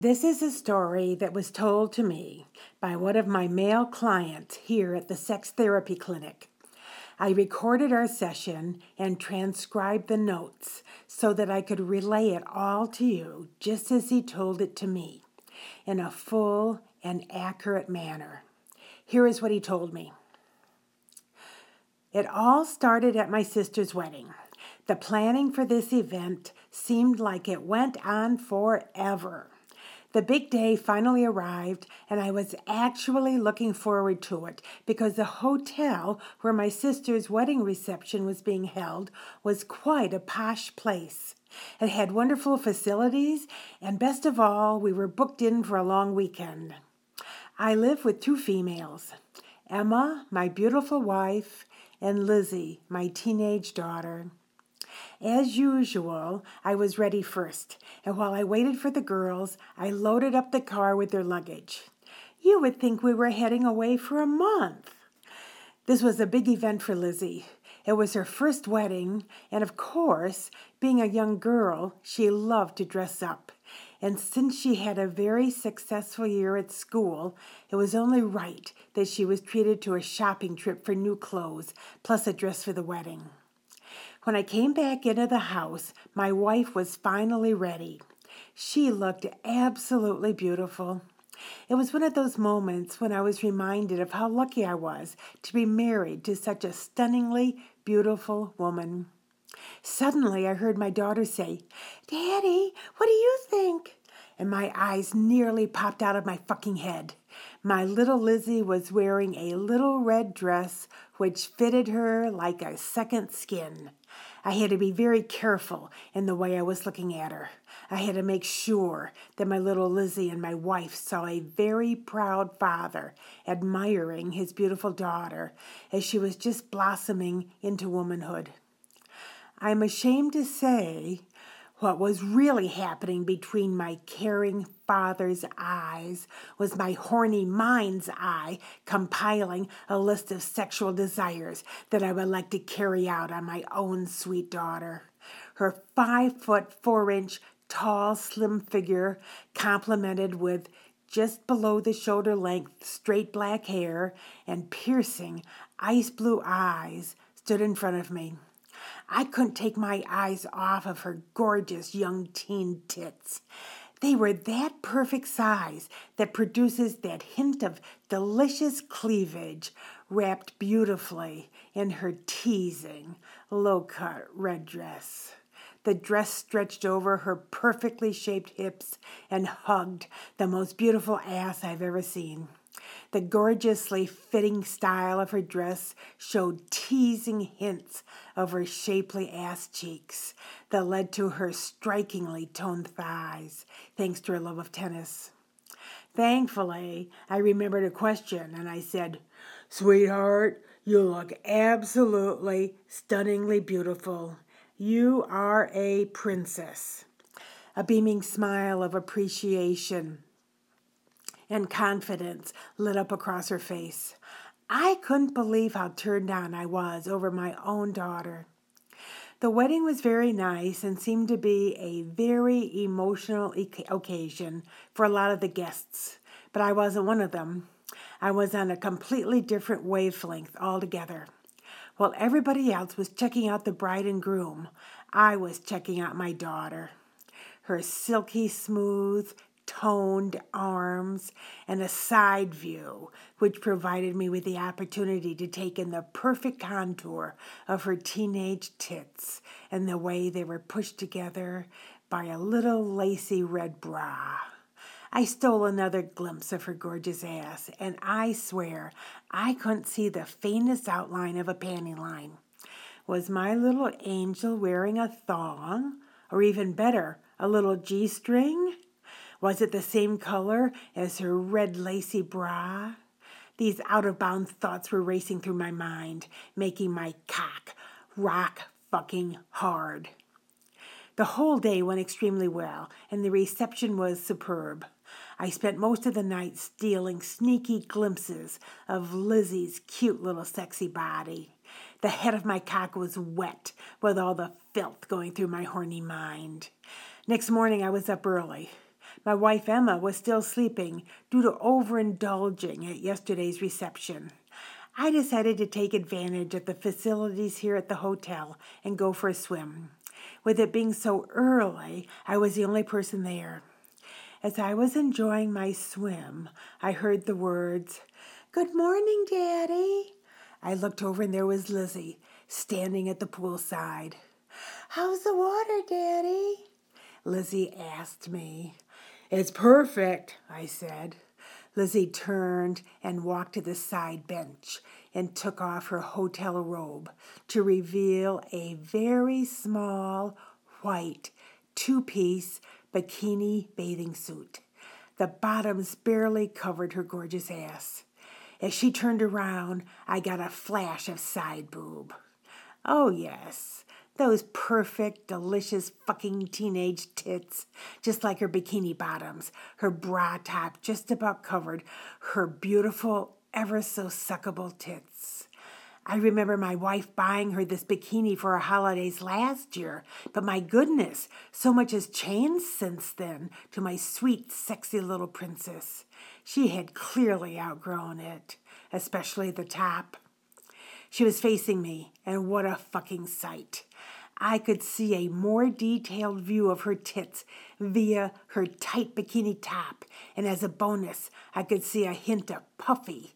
This is a story that was told to me by one of my male clients here at the Sex Therapy Clinic. I recorded our session and transcribed the notes so that I could relay it all to you just as he told it to me, in a full and accurate manner. Here is what he told me. It all started at my sister's wedding. The planning for this event seemed like it went on forever. The big day finally arrived, and I was actually looking forward to it because the hotel where my sister's wedding reception was being held was quite a posh place. It had wonderful facilities, and best of all, we were booked in for a long weekend. I live with two females, Emma, my beautiful wife, and Lizzie, my teenage daughter. As usual, I was ready first, and while I waited for the girls, I loaded up the car with their luggage. You would think we were heading away for a month. This was a big event for Lizzie. It was her first wedding, and of course, being a young girl, she loved to dress up. And since she had a very successful year at school, it was only right that she was treated to a shopping trip for new clothes, plus a dress for the wedding. When I came back into the house, my wife was finally ready. She looked absolutely beautiful. It was one of those moments when I was reminded of how lucky I was to be married to such a stunningly beautiful woman. Suddenly, I heard my daughter say, "Daddy, what do you think?" And my eyes nearly popped out of my fucking head. My little Lizzie was wearing a little red dress which fitted her like a second skin. I had to be very careful in the way I was looking at her. I had to make sure that my little Lizzie and my wife saw a very proud father admiring his beautiful daughter as she was just blossoming into womanhood. I'm ashamed to say what was really happening between my caring father's eyes was my horny mind's eye compiling a list of sexual desires that I would like to carry out on my own sweet daughter. Her 5'4" tall, slim figure, complemented with just below the shoulder length straight black hair and piercing ice blue eyes, stood in front of me. I couldn't take my eyes off of her gorgeous young teen tits. They were that perfect size that produces that hint of delicious cleavage wrapped beautifully in her teasing, low-cut red dress. The dress stretched over her perfectly shaped hips and hugged the most beautiful ass I've ever seen. The gorgeously fitting style of her dress showed teasing hints of her shapely ass cheeks that led to her strikingly toned thighs, thanks to her love of tennis. Thankfully, I remembered a question, and I said, "Sweetheart, you look absolutely stunningly beautiful. You are a princess." A beaming smile of appreciation and confidence lit up across her face. I couldn't believe how turned on I was over my own daughter. The wedding was very nice and seemed to be a very emotional occasion for a lot of the guests, but I wasn't one of them. I was on a completely different wavelength altogether. While everybody else was checking out the bride and groom, I was checking out my daughter. Her silky smooth, toned arms, and a side view, which provided me with the opportunity to take in the perfect contour of her teenage tits and the way they were pushed together by a little lacy red bra. I stole another glimpse of her gorgeous ass, and I swear I couldn't see the faintest outline of a panty line. Was my little angel wearing a thong? Or even better, a little G-string? Was it the same color as her red lacy bra? These out-of-bounds thoughts were racing through my mind, making my cock rock fucking hard. The whole day went extremely well, and the reception was superb. I spent most of the night stealing sneaky glimpses of Lizzie's cute little sexy body. The head of my cock was wet with all the filth going through my horny mind. Next morning I was up early. My wife Emma was still sleeping due to overindulging at yesterday's reception. I decided to take advantage of the facilities here at the hotel and go for a swim. With it being so early, I was the only person there. As I was enjoying my swim, I heard the words, "Good morning, Daddy." I looked over and there was Lizzie, standing at the poolside. "How's the water, Daddy?" Lizzie asked me. "It's perfect," I said. Lizzie turned and walked to the side bench and took off her hotel robe to reveal a very small, white, two-piece bikini bathing suit. The bottoms barely covered her gorgeous ass. As she turned around, I got a flash of side boob. Oh, yes, those perfect, delicious fucking teenage tits, just like her bikini bottoms, her bra top just about covered her beautiful, ever so suckable tits. I remember my wife buying her this bikini for her holidays last year, but my goodness, so much has changed since then to my sweet, sexy little princess. She had clearly outgrown it, especially the top. She was facing me, and what a fucking sight. I could see a more detailed view of her tits via her tight bikini top, and as a bonus, I could see a hint of puffy,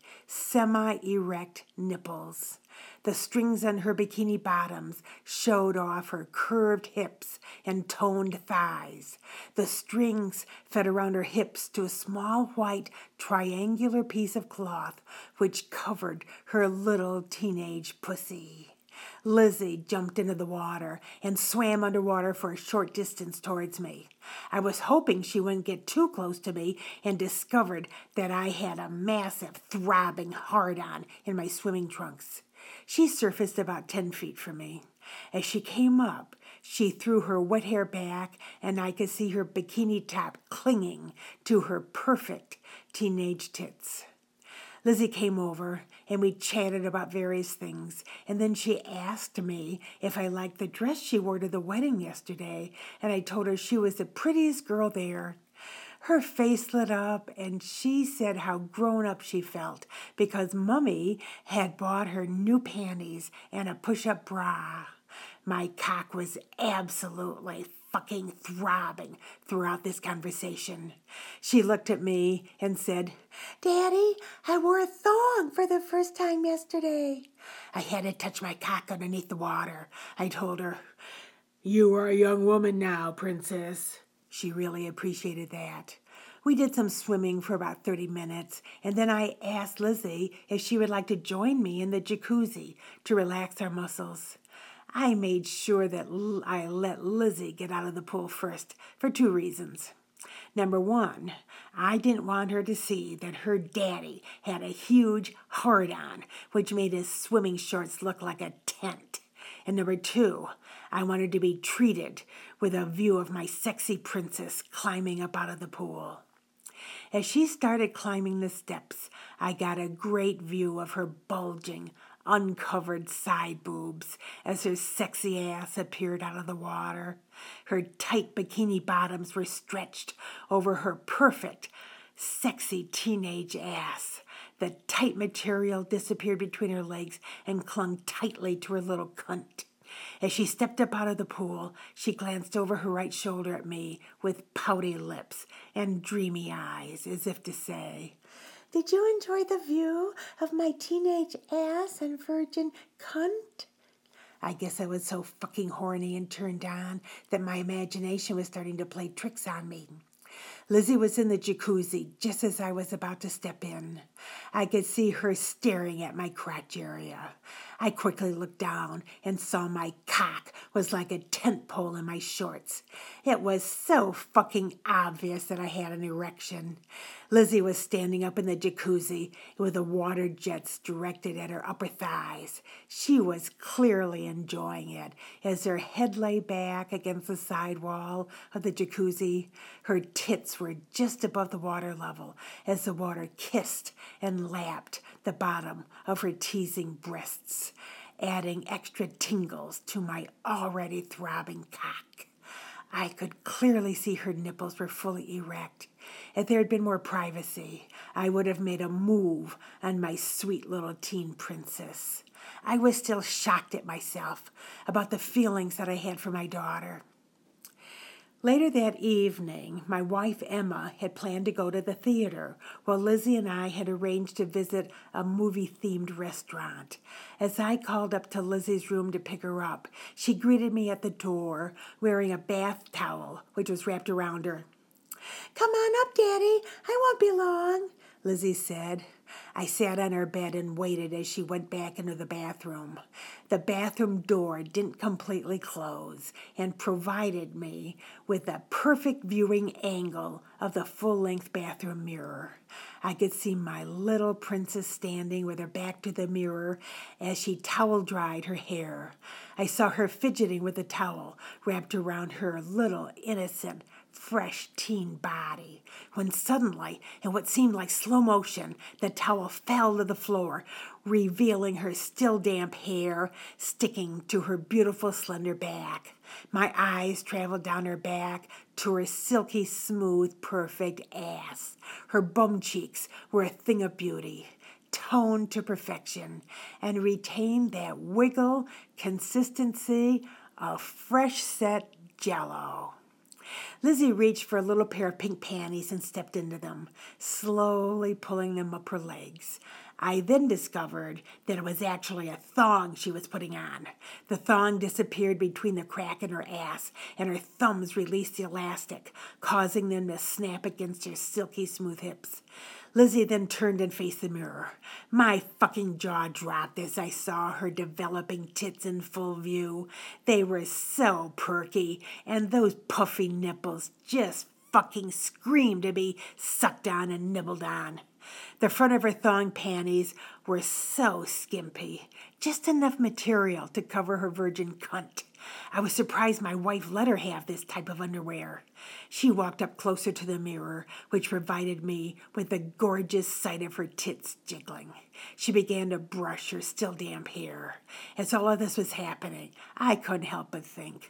semi-erect nipples. The strings on her bikini bottoms showed off her curved hips and toned thighs. The strings fed around her hips to a small white triangular piece of cloth which covered her little teenage pussy. Lizzie jumped into the water and swam underwater for a short distance towards me. I was hoping she wouldn't get too close to me and discovered that I had a massive, throbbing hard-on in my swimming trunks. She surfaced about 10 feet from me. As she came up, she threw her wet hair back, and I could see her bikini top clinging to her perfect teenage tits. Lizzie came over, and we chatted about various things, and then she asked me if I liked the dress she wore to the wedding yesterday, and I told her she was the prettiest girl there. Her face lit up, and she said how grown up she felt because Mummy had bought her new panties and a push-up bra. My cock was absolutely fucking throbbing throughout this conversation. She looked at me and said, "Daddy, I wore a thong for the first time yesterday." I had to touch my cock underneath the water. I told her, "You are a young woman now, princess." She really appreciated that. We did some swimming for about 30 minutes, and then I asked Lizzie if she would like to join me in the jacuzzi to relax our muscles. I made sure that I let Lizzie get out of the pool first for 2 reasons. Number 1, I didn't want her to see that her daddy had a huge hard-on, which made his swimming shorts look like a tent. And number 2, I wanted to be treated with a view of my sexy princess climbing up out of the pool. As she started climbing the steps, I got a great view of her bulging, uncovered side boobs as her sexy ass appeared out of the water. Her tight bikini bottoms were stretched over her perfect, sexy teenage ass. The tight material disappeared between her legs and clung tightly to her little cunt. As she stepped up out of the pool, she glanced over her right shoulder at me with pouty lips and dreamy eyes, as if to say, "Did you enjoy the view of my teenage ass and virgin cunt?" I guess I was so fucking horny and turned on that my imagination was starting to play tricks on me. Lizzie was in the jacuzzi just as I was about to step in. I could see her staring at my crotch area. I quickly looked down and saw my cock was like a tent pole in my shorts. It was so fucking obvious that I had an erection. Lizzie was standing up in the jacuzzi with the water jets directed at her upper thighs. She was clearly enjoying it as her head lay back against the side wall of the jacuzzi. Her tits were just above the water level as the water kissed and lapped the bottom of her teasing breasts, adding extra tingles to my already throbbing cock. I could clearly see her nipples were fully erect. If there had been more privacy, I would have made a move on my sweet little teen princess. I was still shocked at myself about the feelings that I had for my daughter. Later that evening, my wife Emma had planned to go to the theater, while Lizzie and I had arranged to visit a movie-themed restaurant. As I called up to Lizzie's room to pick her up, she greeted me at the door, wearing a bath towel, which was wrapped around her. "Come on up, Daddy. I won't be long," Lizzie said. I sat on her bed and waited as she went back into the bathroom. The bathroom door didn't completely close and provided me with a perfect viewing angle of the full-length bathroom mirror. I could see my little princess standing with her back to the mirror as she towel-dried her hair. I saw her fidgeting with the towel wrapped around her little, innocent, fresh teen body, when suddenly, in what seemed like slow motion, the towel fell to the floor, revealing her still damp hair sticking to her beautiful slender back. My eyes traveled down her back to her silky smooth, perfect ass. Her bum cheeks were a thing of beauty, toned to perfection, and retained that wiggle consistency of fresh-set Jell-O. Lizzie reached for a little pair of pink panties and stepped into them, slowly pulling them up her legs. I then discovered that it was actually a thong she was putting on. The thong disappeared between the crack in her ass, and her thumbs released the elastic, causing them to snap against her silky smooth hips. Lizzie then turned and faced the mirror. My fucking jaw dropped as I saw her developing tits in full view. They were so perky, and those puffy nipples just fucking screamed to be sucked on and nibbled on. The front of her thong panties were so skimpy, just enough material to cover her virgin cunt. I was surprised my wife let her have this type of underwear. She walked up closer to the mirror, which provided me with the gorgeous sight of her tits jiggling. She began to brush her still damp hair. As all of this was happening, I couldn't help but think,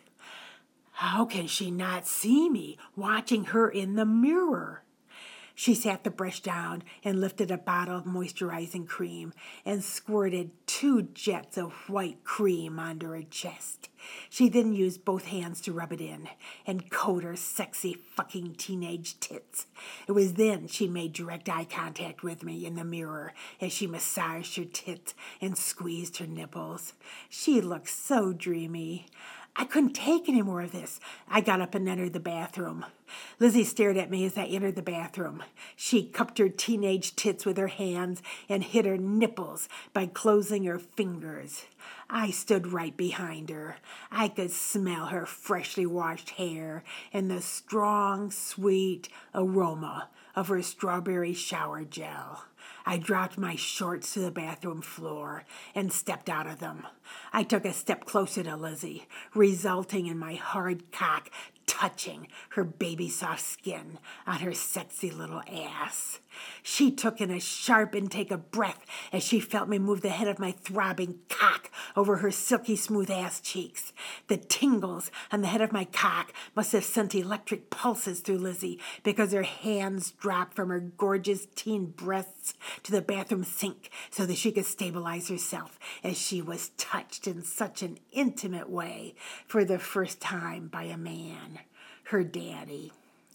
how can she not see me watching her in the mirror? She sat the brush down and lifted a bottle of moisturizing cream and squirted 2 jets of white cream onto her chest. She then used both hands to rub it in and coat her sexy fucking teenage tits. It was then she made direct eye contact with me in the mirror as she massaged her tits and squeezed her nipples. She looked so dreamy. I couldn't take any more of this. I got up and entered the bathroom. Lizzie stared at me as I entered the bathroom. She cupped her teenage tits with her hands and hid her nipples by closing her fingers. I stood right behind her. I could smell her freshly washed hair and the strong, sweet aroma of her strawberry shower gel. I dropped my shorts to the bathroom floor and stepped out of them. I took a step closer to Lizzie, resulting in my hard cock touching her baby soft skin on her sexy little ass. She took in a sharp intake of breath as she felt me move the head of my throbbing cock over her silky smooth ass cheeks. The tingles on the head of my cock must have sent electric pulses through Lizzie because her hands dropped from her gorgeous teen breasts to the bathroom sink so that she could stabilize herself as she was touched in such an intimate way for the first time by a man, her daddy.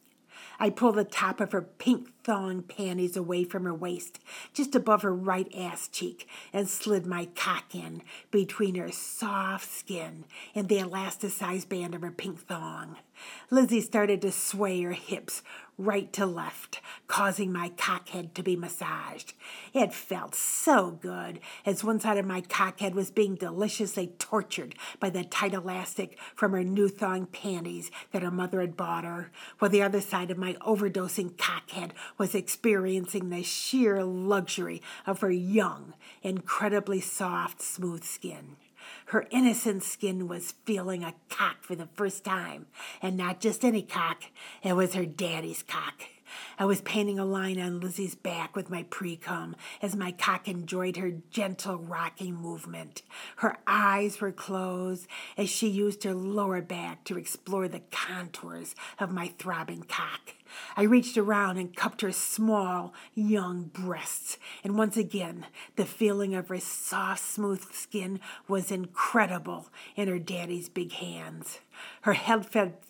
I pulled the top of her pink thong panties away from her waist, just above her right ass cheek, and slid my cock in between her soft skin and the elasticized band of her pink thong. Lizzie started to sway her hips right to left, causing my cockhead to be massaged. It felt so good, as one side of my cockhead was being deliciously tortured by the tight elastic from her new thong panties that her mother had bought her, while the other side of my overdosing cockhead was experiencing the sheer luxury of her young, incredibly soft, smooth skin. Her innocent skin was feeling a cock for the first time, and not just any cock, it was her daddy's cock. I was painting a line on Lizzie's back with my pre-cum as my cock enjoyed her gentle rocking movement. Her eyes were closed as she used her lower back to explore the contours of my throbbing cock. I reached around and cupped her small, young breasts, and once again, the feeling of her soft, smooth skin was incredible in her daddy's big hands. Her head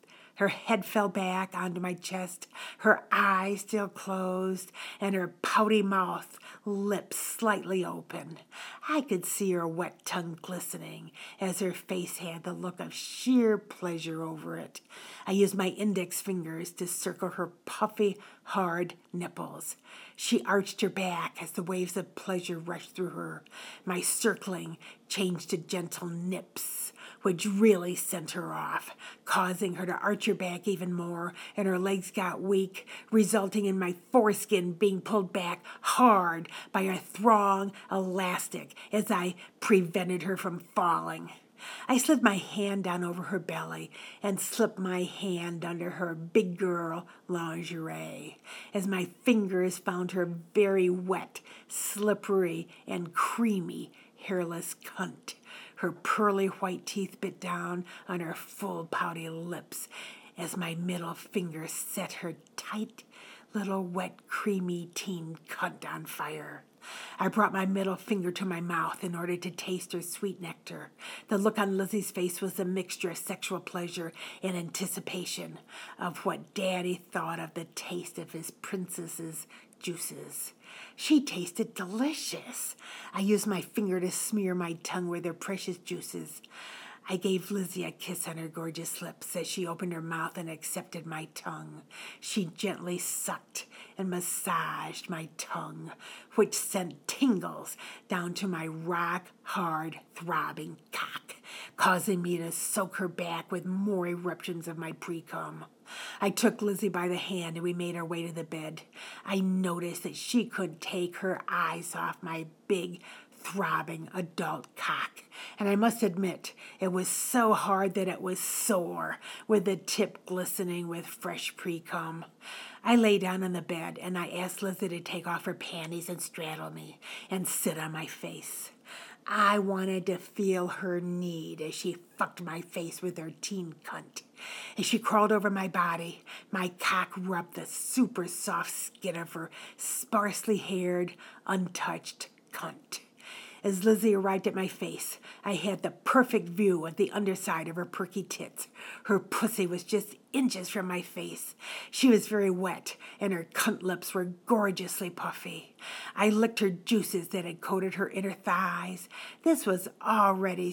fell back onto my chest, her eyes still closed, and her pouty mouth, lips slightly open. I could see her wet tongue glistening as her face had the look of sheer pleasure over it. I used my index fingers to circle her puffy, hard nipples. She arched her back as the waves of pleasure rushed through her. My circling changed to gentle nips, which really sent her off, causing her to arch her back even more, and her legs got weak, resulting in my foreskin being pulled back hard by a thong elastic as I prevented her from falling. I slid my hand down over her belly and slipped my hand under her big girl lingerie as my fingers found her very wet, slippery, and creamy hairless cunt. Her pearly white teeth bit down on her full pouty lips as my middle finger set her tight little wet creamy teen cunt on fire. I brought my middle finger to my mouth in order to taste her sweet nectar. The look on Lizzie's face was a mixture of sexual pleasure and anticipation of what Daddy thought of the taste of his princess's juices. She tasted delicious. I used my finger to smear my tongue with her precious juices. I gave Lizzie a kiss on her gorgeous lips as she opened her mouth and accepted my tongue. She gently sucked and massaged my tongue, which sent tingles down to my rock-hard, throbbing cock, causing me to soak her back with more eruptions of my pre-cum. I took Lizzie by the hand and we made our way to the bed. I noticed that she couldn't take her eyes off my big, throbbing adult cock, and I must admit it was so hard that it was sore, with the tip glistening with fresh pre-cum. I lay down on the bed and I asked Lizzie to take off her panties and straddle me and sit on my face. I wanted to feel her need as she fucked my face with her teen cunt. As she crawled over my body, my cock rubbed the super soft skin of her sparsely haired, untouched cunt. As Lizzie arrived at my face, I had the perfect view of the underside of her perky tits. Her pussy was just inches from my face. She was very wet, and her cunt lips were gorgeously puffy. I licked her juices that had coated her inner thighs. This was already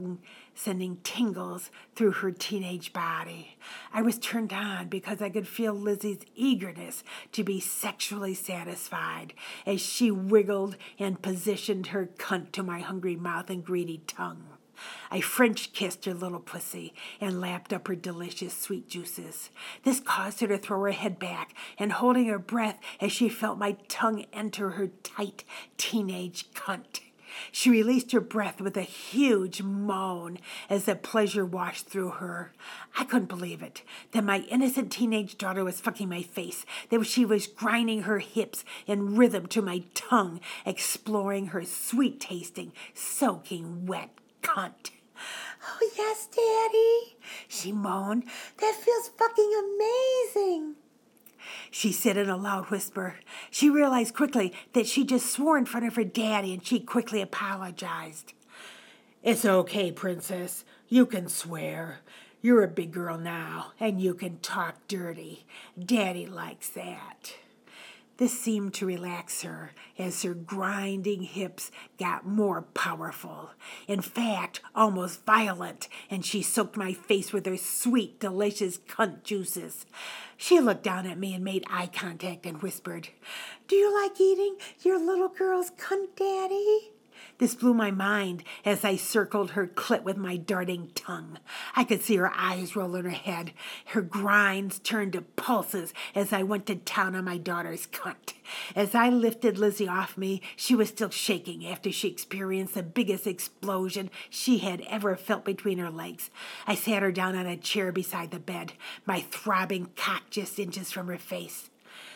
sending tingles through her teenage body. I was turned on because I could feel Lizzie's eagerness to be sexually satisfied as she wiggled and positioned her cunt to my hungry mouth and greedy tongue. I French kissed her little pussy and lapped up her delicious sweet juices. This caused her to throw her head back and holding her breath as she felt my tongue enter her tight teenage cunt. She released her breath with a huge moan as the pleasure washed through her. I couldn't believe it, that my innocent teenage daughter was fucking my face, that she was grinding her hips in rhythm to my tongue, exploring her sweet-tasting, soaking wet cunt. "Oh, yes, Daddy," she moaned. "That feels fucking amazing." She said in a loud whisper. She realized quickly that she just swore in front of her daddy, and she quickly apologized. "It's okay, Princess. You can swear. You're a big girl now, and you can talk dirty. Daddy likes that." This seemed to relax her as her grinding hips got more powerful. In fact, almost violent, and she soaked my face with her sweet, delicious cunt juices. She looked down at me and made eye contact and whispered, "Do you like eating your little girl's cunt, Daddy?" This blew my mind as I circled her clit with my darting tongue. I could see her eyes roll in her head. Her grinds turned to pulses as I went to town on my daughter's cunt. As I lifted Lizzie off me, she was still shaking after she experienced the biggest explosion she had ever felt between her legs. I sat her down on a chair beside the bed, my throbbing cock just inches from her face.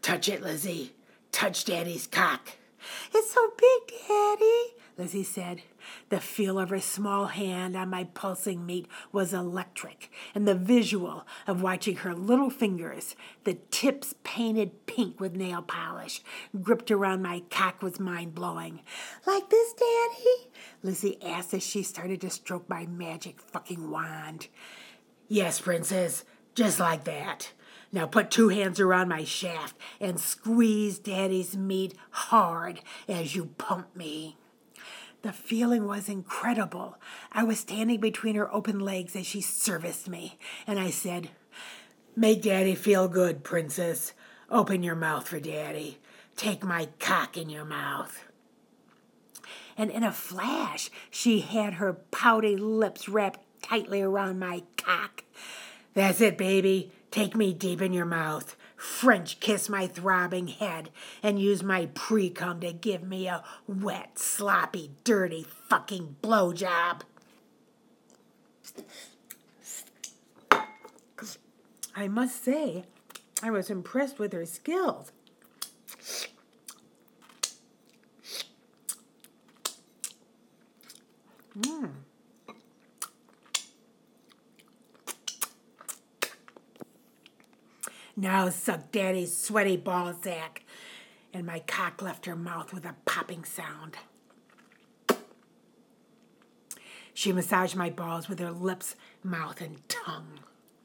Touch it, Lizzie. Touch Daddy's cock. It's so big, Daddy, Lizzie said. The feel of her small hand on my pulsing meat was electric, and the visual of watching her little fingers, the tips painted pink with nail polish, gripped around my cock was mind-blowing. Like this, Daddy? Lizzie asked as she started to stroke my magic fucking wand. Yes, Princess, just like that. Now put 2 hands around my shaft and squeeze Daddy's meat hard as you pump me. The feeling was incredible. I was standing between her open legs as she serviced me, and I said, Make Daddy feel good, Princess. Open your mouth for Daddy. Take my cock in your mouth. And in a flash, she had her pouty lips wrapped tightly around my cock. That's it, baby. Take me deep in your mouth. French kiss my throbbing head and use my pre-cum to give me a wet, sloppy, dirty fucking blowjob. I must say, I was impressed with her skills. Now suck Daddy's sweaty ball sack. And my cock left her mouth with a popping sound. She massaged my balls with her lips, mouth, and tongue.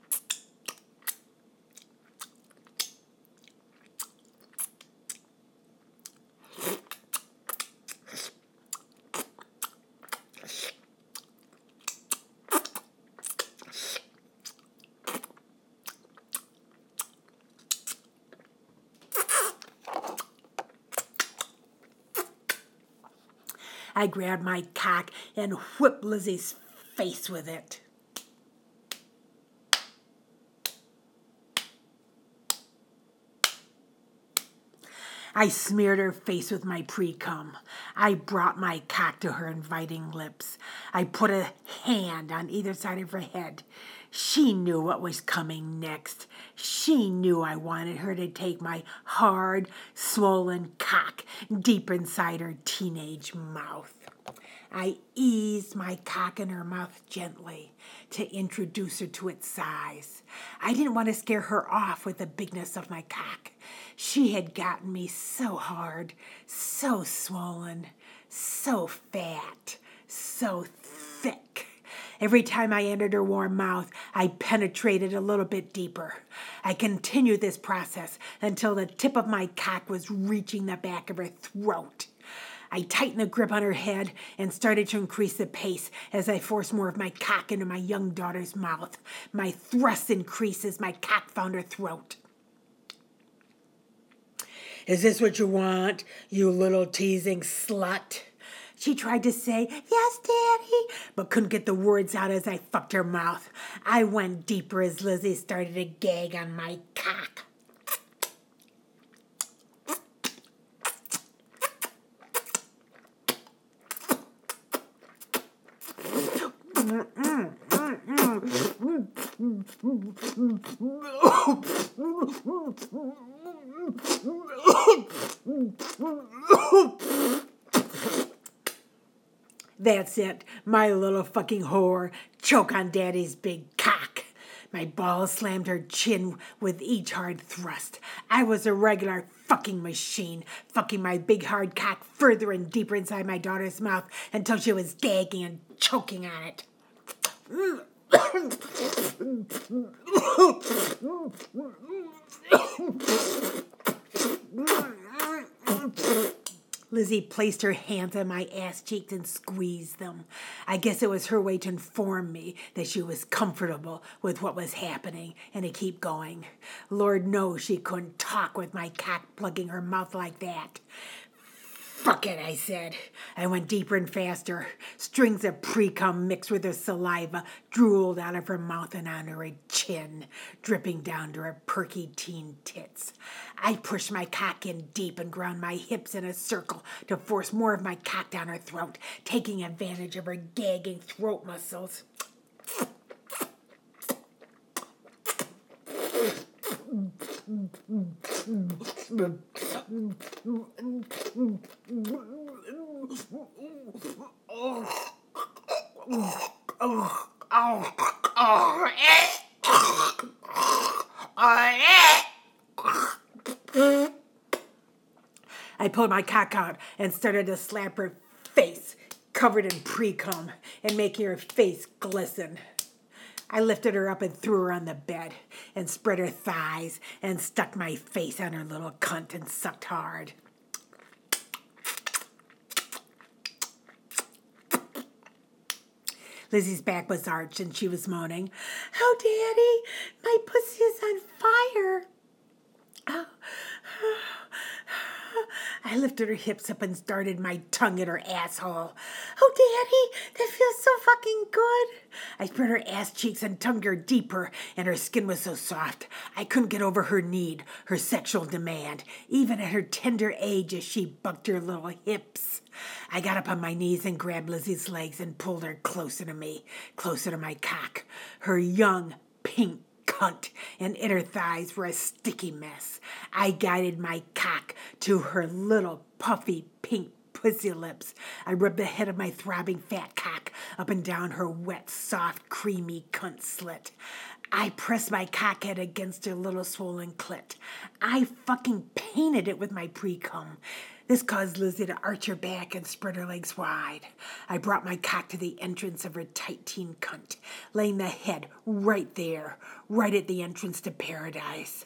I grabbed my cock and whipped Lizzie's face with it. I smeared her face with my pre-cum. I brought my cock to her inviting lips. I put a hand on either side of her head. She knew what was coming next. She knew I wanted her to take my hard, swollen cock deep inside her teenage mouth. I eased my cock in her mouth gently to introduce her to its size. I didn't want to scare her off with the bigness of my cock. She had gotten me so hard, so swollen, so fat, so thick. Every time I entered her warm mouth, I penetrated a little bit deeper. I continued this process until the tip of my cock was reaching the back of her throat. I tightened the grip on her head and started to increase the pace as I forced more of my cock into my young daughter's mouth. My thrust increased as my cock found her throat. Is this what you want, you little teasing slut? She tried to say, yes, Daddy, but couldn't get the words out as I fucked her mouth. I went deeper as Lizzie started to gag on my cock. That's it, my little fucking whore. Choke on Daddy's big cock. My balls slammed her chin with each hard thrust. I was a regular fucking machine, fucking my big hard cock further and deeper inside my daughter's mouth until she was gagging and choking on it. Lizzie placed her hands on my ass cheeks and squeezed them. I guess it was her way to inform me that she was comfortable with what was happening and to keep going. Lord knows she couldn't talk with my cock plugging her mouth like that. Fuck it, I said. I went deeper and faster. Strings of pre-cum mixed with her saliva drooled out of her mouth and onto her chin, dripping down to her perky teen tits. I pushed my cock in deep and ground my hips in a circle to force more of my cock down her throat, taking advantage of her gagging throat muscles. I pulled my cock out and started to slap her face, covered in pre-cum, and making her face glisten. I lifted her up and threw her on the bed and spread her thighs and stuck my face on her little cunt and sucked hard. Lizzie's back was arched and she was moaning, "Oh, Daddy, my pussy is on fire." I lifted her hips up and started my tongue at her asshole. "Oh, Daddy, that feels so fucking good." I spread her ass cheeks and tongued her deeper, and her skin was so soft, I couldn't get over her need, her sexual demand, even at her tender age as she bucked her little hips. I got up on my knees and grabbed Lizzie's legs and pulled her closer to me, closer to my cock. Her young, pink cunt and inner thighs were a sticky mess. I guided my cock to her little puffy pink pussy lips. I rubbed the head of my throbbing fat cock up and down her wet, soft, creamy cunt slit. I pressed my cockhead against her little swollen clit. I fucking painted it with my pre-cum. This caused Lizzie to arch her back and spread her legs wide. I brought my cock to the entrance of her tight teen cunt, laying the head right there, right at the entrance to paradise.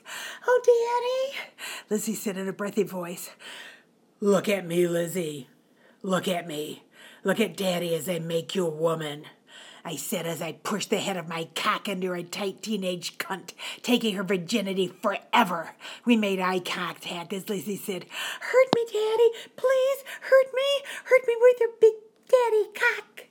"Oh, Daddy," Lizzie said in a breathy voice. "Look at me, Lizzie. Look at me. Look at Daddy as I make you a woman," I said as I pushed the head of my cock into her tight teenage cunt, taking her virginity forever. We made eye contact as Lizzie said, "Hurt me, Daddy. Please, hurt me. Hurt me with your big daddy cock."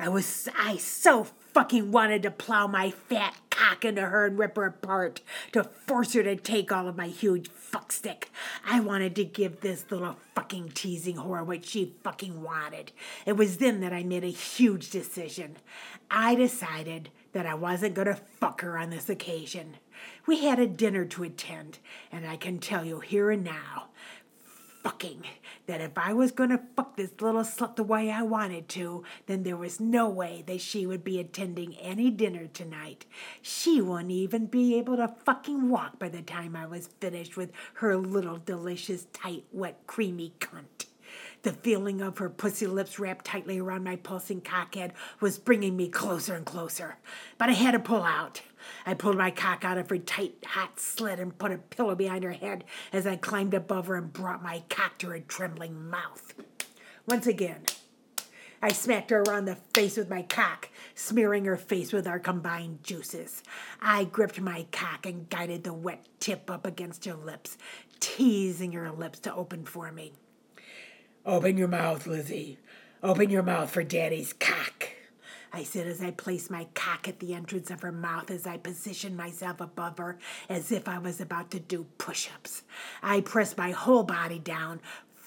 I so fucking wanted to plow my fat cock into her and rip her apart, to force her to take all of my huge fuckstick. I wanted to give this little fucking teasing whore what she fucking wanted. It was then that I made a huge decision. I decided that I wasn't going to fuck her on this occasion. We had a dinner to attend, and I can tell you here and now, fucking, that if I was going to fuck this little slut the way I wanted to, then there was no way that she would be attending any dinner tonight. She wouldn't even be able to fucking walk by the time I was finished with her little delicious, tight, wet, creamy cunt. The feeling of her pussy lips wrapped tightly around my pulsing cockhead was bringing me closer and closer. But I had to pull out. I pulled my cock out of her tight, hot slit and put a pillow behind her head as I climbed above her and brought my cock to her trembling mouth. Once again, I smacked her around the face with my cock, smearing her face with our combined juices. I gripped my cock and guided the wet tip up against her lips, teasing her lips to open for me. "Open your mouth, Lizzie. Open your mouth for Daddy's cock," I said as I placed my cock at the entrance of her mouth as I positioned myself above her as if I was about to do push-ups. I pressed my whole body down,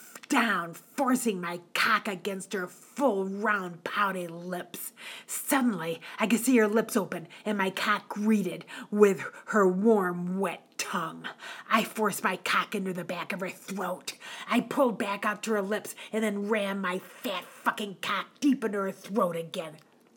forcing my cock against her full, round, pouty lips. Suddenly, I could see her lips open and my cock greeted with her warm, wet tongue. I forced my cock into the back of her throat. I pulled back up to her lips and then rammed my fat fucking cock deep into her throat again.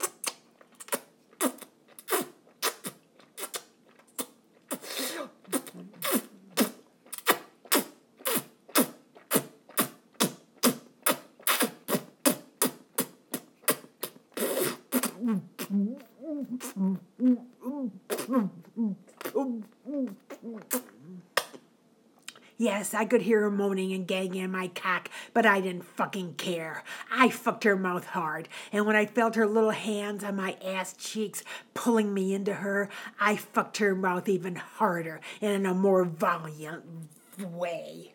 Yes, I could hear her moaning and gagging in my cock, but I didn't fucking care. I fucked her mouth hard, and when I felt her little hands on my ass cheeks pulling me into her, I fucked her mouth even harder and in a more violent way.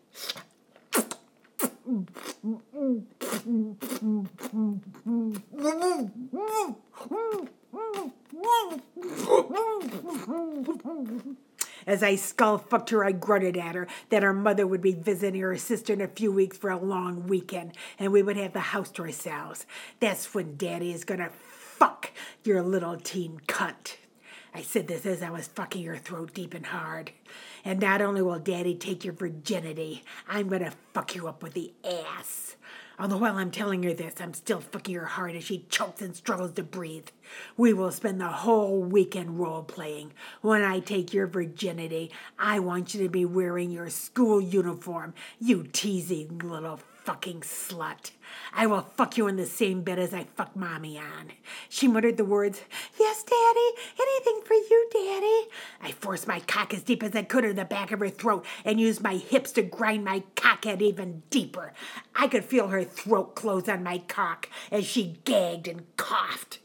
As I skull-fucked her, I grunted at her that her mother would be visiting her sister in a few weeks for a long weekend, and we would have the house to ourselves. That's when Daddy is gonna fuck your little teen cunt. I said this as I was fucking her throat deep and hard. And not only will Daddy take your virginity, I'm gonna fuck you up with the ass. Although while I'm telling her this, I'm still fucking her hard as she chokes and struggles to breathe. We will spend the whole weekend role-playing. When I take your virginity, I want you to be wearing your school uniform, you teasing little fucking slut. I will fuck you in the same bed as I fuck Mommy on. She muttered the words, "Yes, Daddy, anything for you, Daddy." I forced my cock as deep as I could in the back of her throat and used my hips to grind my cockhead even deeper. I could feel her throat close on my cock as she gagged and coughed.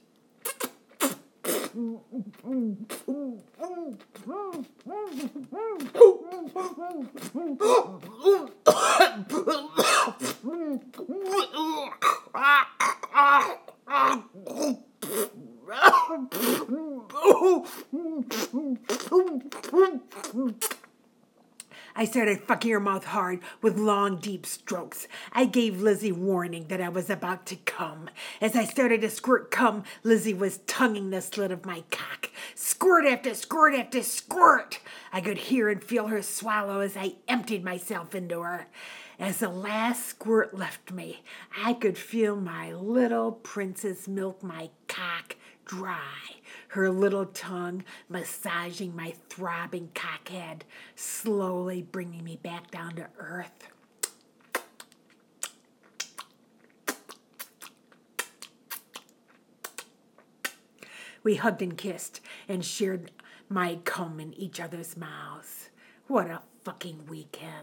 I started fucking her mouth hard with long, deep strokes. I gave Lizzie warning that I was about to come. As I started to squirt cum, Lizzie was tonguing the slit of my cock. Squirt after squirt after squirt. I could hear and feel her swallow as I emptied myself into her. As the last squirt left me, I could feel my little princess milk my cock dry, her little tongue massaging my throbbing cockhead, slowly bringing me back down to earth. We hugged and kissed and shared my cum in each other's mouths. What a fucking weekend.